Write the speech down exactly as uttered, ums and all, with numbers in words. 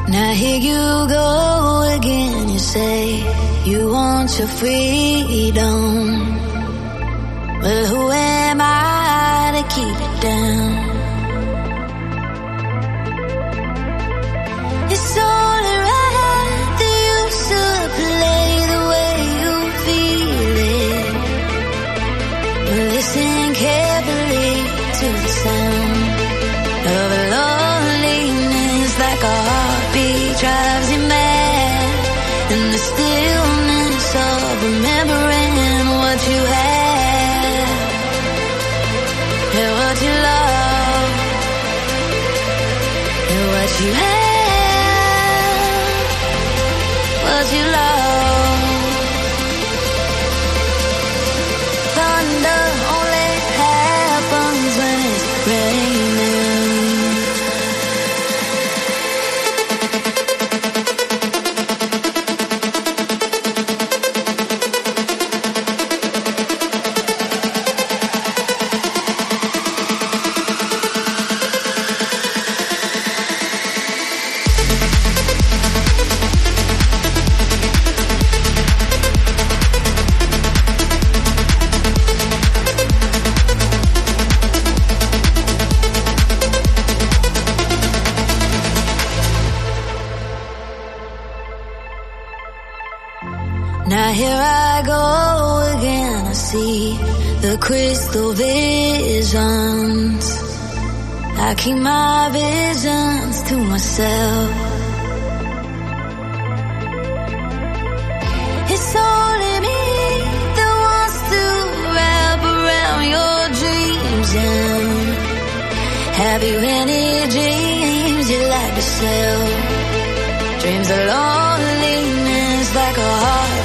Now here you go again, you say you want your freedom. Well, who am I to keep it down? It's only right that you should play the way you feel it. Well, listen carefully to the sound of loneliness, like a heartbeat drives you mad, and the stillness of remembering what you had and what you love and what you had, what you love. Thunder only happens when it's raining. Now here I go again, I see the crystal visions. I keep my visions to myself. It's only me that wants to wrap around your dreams. And have you any dreams you like to sell? Dreams of loneliness, like a heart